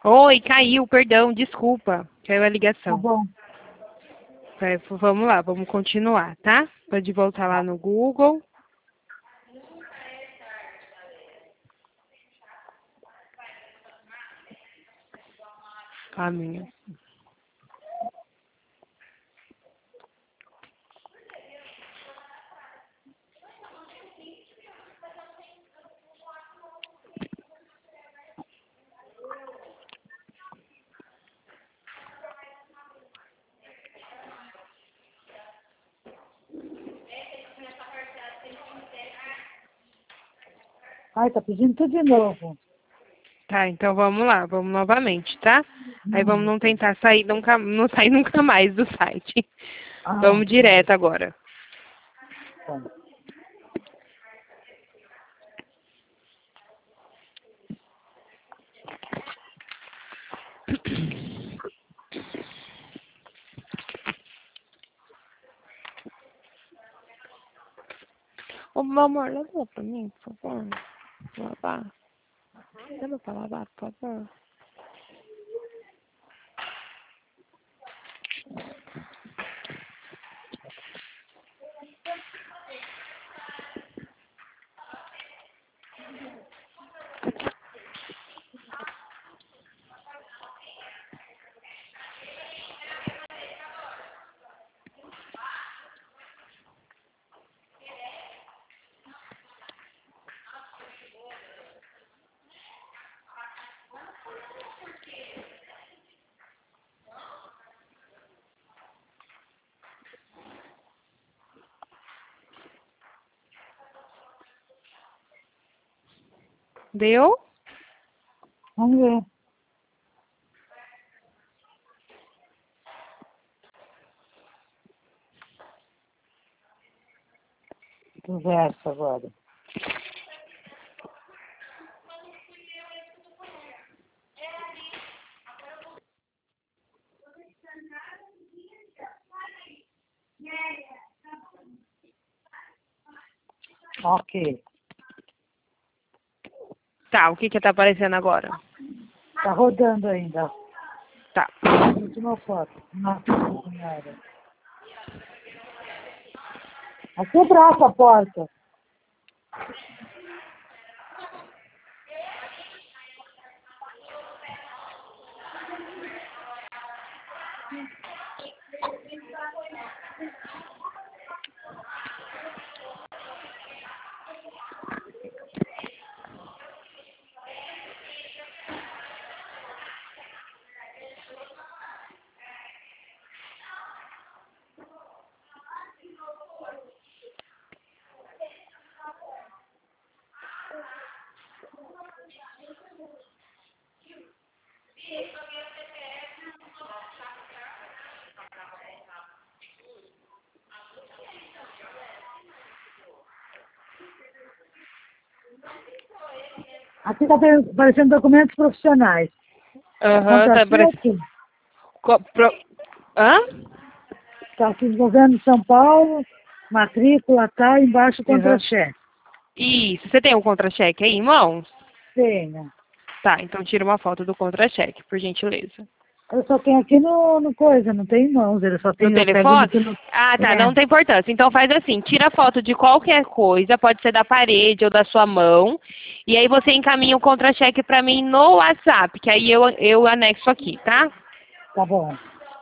Oi, caiu, perdão, desculpa. Caiu a Tá ligação. bom. Vamos lá, vamos continuar, tá? Pode voltar lá no Google. Caminho. Ai, tá pedindo tudo de novo. Tá, então vamos lá, vamos novamente, tá? Aí vamos não tentar sair nunca, não sair nunca mais do site. Vamos direto agora. Tá. Ô, meu amor, leva pra mim, por favor. Lavar. Leva pra lavar, por favor. Deu? Vamos ver. O verso agora. Ok. Tá, o que que tá aparecendo agora? Tá rodando ainda. Tá. Última foto. Nossa senhora. Vai quebrar essa porta. Aqui tá aparecendo documentos profissionais. Aham, tá aparecendo. Contra-cheque. Hã? Tá aqui governo de São Paulo. Matrícula, tá embaixo Uhum. contra-cheque. Isso. Você tem um contra-cheque aí em mãos? Tenho. Tá, então tira uma foto do contra-cheque, por gentileza. Eu só tenho aqui no coisa, não tem em mãos. Ele só No tem, eu pego telefone? no telefone. Ah, tá, não tem importância. Então faz assim, tira foto de qualquer coisa, pode ser da parede ou da sua mão, e aí você encaminha o contra-cheque pra mim no WhatsApp, que aí eu anexo aqui, tá? Tá bom.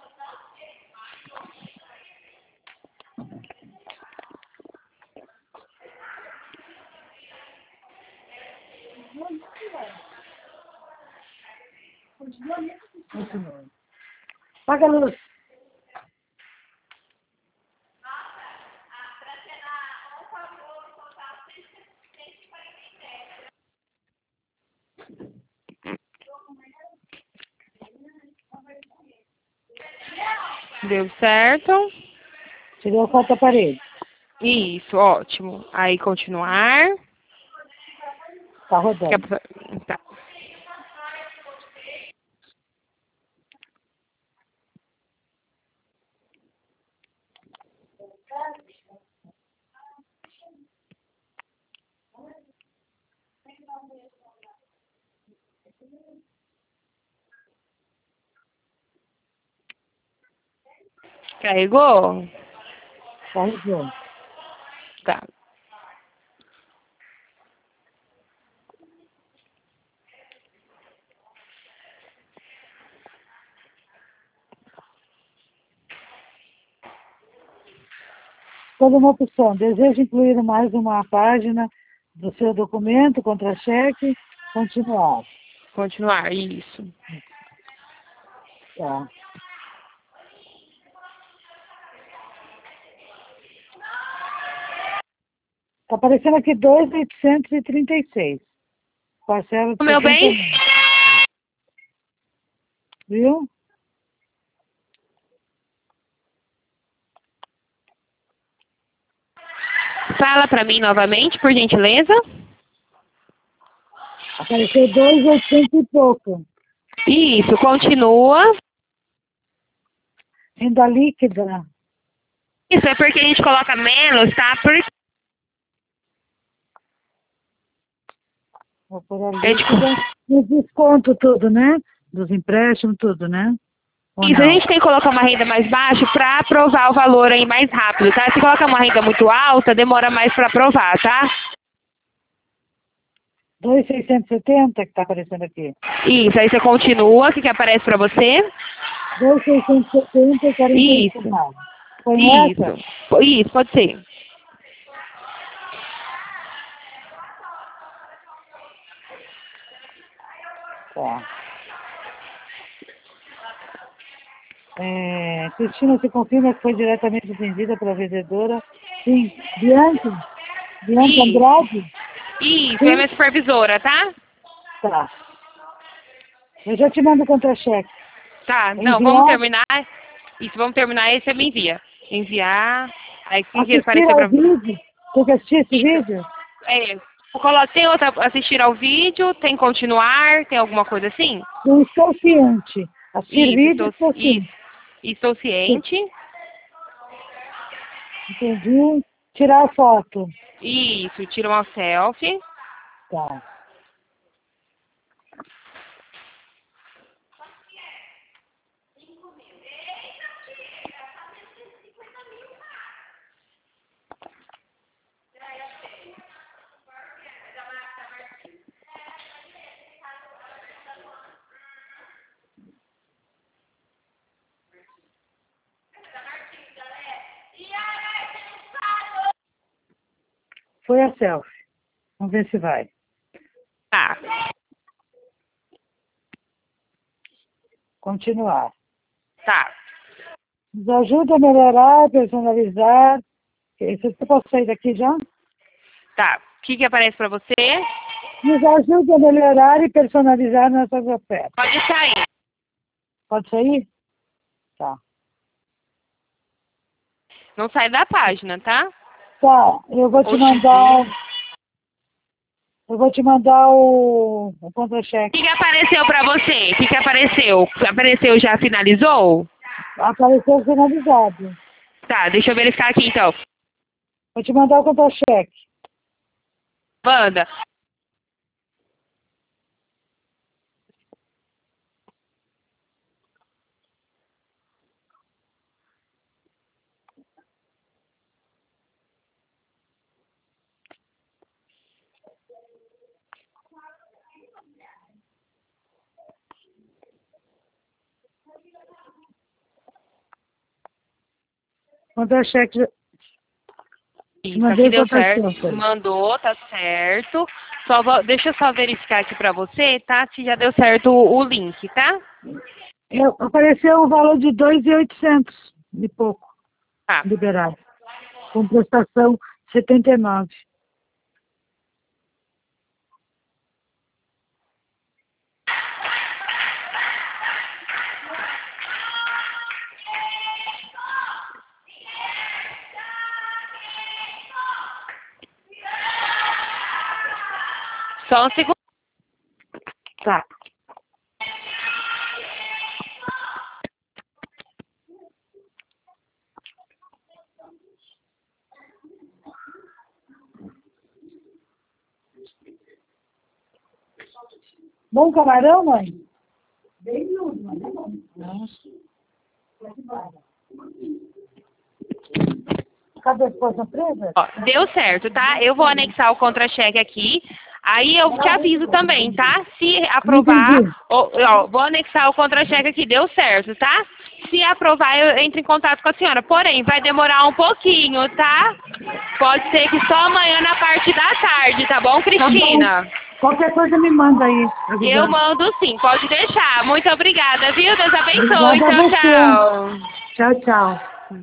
Continua. Paga a luz. Deu certo? Tirou a foto da parede. Isso, ótimo. Aí continuar. Tá rodando. Tá. Carregou? Carregou. Tá. Toda uma opção. Deseja incluir mais uma página do seu documento, contra-cheque, continuar. Continuar, isso. Tá. Está aparecendo aqui 2.836. Parcela de O meu bem? 69. Viu? Fala pra mim novamente, por gentileza. Apareceu 2.800 e pouco. Isso, continua. Renda líquida. Isso é porque a gente coloca menos, tá? Vou pôr a É, tipo, líquida. E desconto tudo, né? Dos empréstimos, tudo, né? Ou isso, a não? gente tem que colocar uma renda mais baixa para aprovar o valor aí mais rápido, tá? Se colocar uma renda muito alta, demora mais para aprovar, tá? 2.670 que está aparecendo aqui. Isso, aí você continua, o que aparece para você? 2.670 e 48 Isso, centavos. Põe essa? isso, pode ser. Tá. Cristina, se confirma que foi diretamente vendida pela vendedora? Sim. Bianca? Bianca Isso, Andrade? isso, é Sim? minha supervisora, tá? Tá. Eu já te mando o contra-cheque. Tá, não, vamos Enviar, terminar. Isso, vamos terminar e você me envia. Enviar. Aí o que assistir apareceu ao pra você? vídeo. Tem que assistir esse Isso. vídeo? Tem outra, assistir ao vídeo, tem continuar, tem alguma coisa assim? Não estou ciente. Assistir Isso, vídeo, estou ciente. estou ciente. Entendi. Tirar a foto. Isso, tira uma selfie. Tá. Foi a selfie. Vamos ver se vai. Tá, Continuar. tá, Nos ajuda a melhorar, personalizar. Você pode sair daqui já? tá. O que aparece pra você? Nos ajuda a melhorar e personalizar nossas ofertas. Pode sair. Pode sair? Tá. Não sai da página, tá? Tá, eu vou te Hoje em mandar. dia. Eu vou te mandar o O contra-cheque. que apareceu pra você? O que apareceu? Apareceu, já finalizou? Apareceu finalizado. Tá, deixa eu verificar aqui então. Vou te mandar o contra-cheque. Wanda, Contra-cheque. Te isso, mandei aqui o deu certo. contra-cheque. Mandou, tá certo. Deixa eu só verificar aqui pra você, tá? Se já deu certo o link, tá? Apareceu um valor de 2.800 e pouco Tá. liberado. Com prestação 79. Só um segundo. Tá. Bom camarão, mãe? Bem miúdo, mas é bom. Nossa. Cadê a esposa presa? Ó, deu certo, tá? Eu vou anexar o contra-cheque aqui. Aí eu te aviso também, tá? Se aprovar, Entendi. ó, vou anexar o contra-cheque aqui, deu certo, tá? Se aprovar, eu entro em contato com a senhora. Porém, vai demorar um pouquinho, tá? Pode ser que só amanhã na parte da tarde, tá bom, Cristina? Qualquer coisa me manda aí. Eu mando sim, pode deixar. Muito obrigada, viu? Deus abençoe. Obrigada a Tchau, você. tchau. Tchau, tchau.